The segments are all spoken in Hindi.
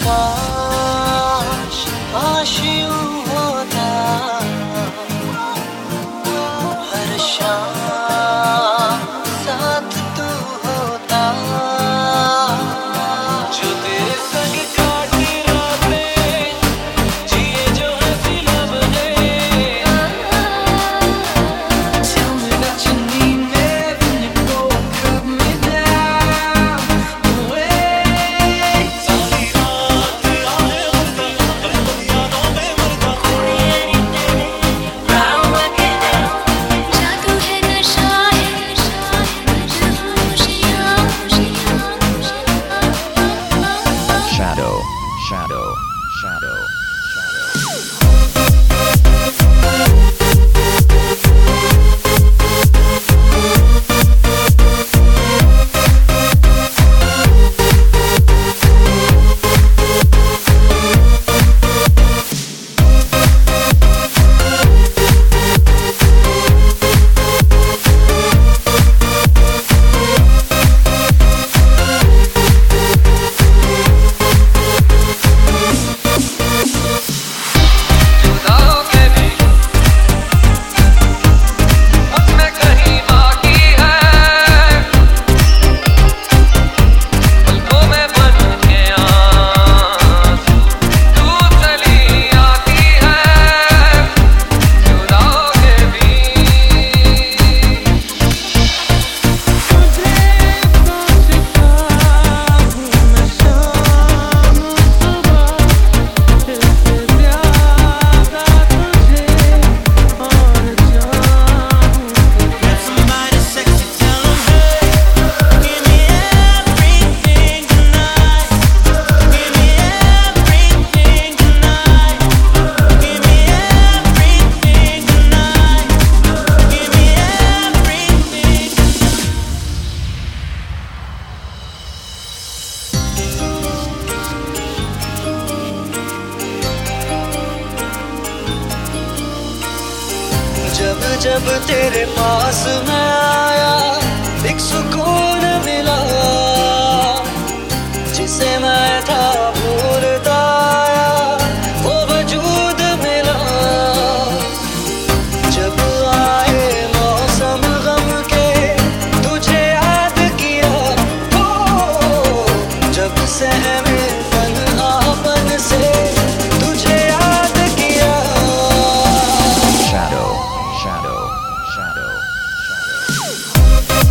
काश काश यूं होता हर शाम साथ तू होता जो तेरे संग काटी रातें जिए जो हंसी लम्हे Tell me that you need me when you go cut me down away सारी रात आए होता अपनी यादों में मरता जादू है नशा है खुशियाँ Shadow, shadow, shadow, जुदाओं के भी उसमें कहीं बाकी है पलकों में बन के आंसू तू चली आती है जुदाओं के भी Grab somebody sexy, tell 'em hey, give me everything tonight. Give me everything tonight. Give me everything tonight. Give me everything. जब जब तेरे पास मैं आया एक सुकून मिला जिसे मैं था भूलता आया वो वजूद मिला जब आए मौसम गम के तुझे याद किया हो जब सहमे तन्हापन से तुझे याद किया shadow, shadow, shadow, shadow.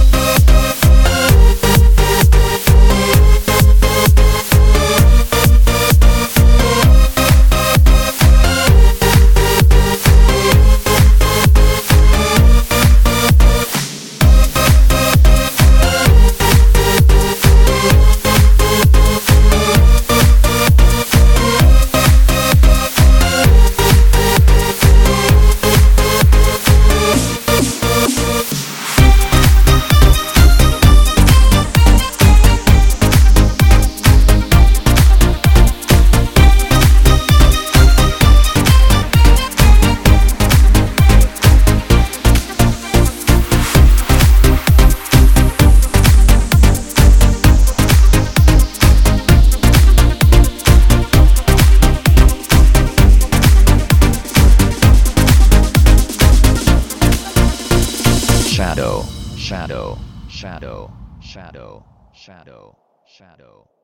Shadow, shadow, shadow, shadow, shadow, shadow.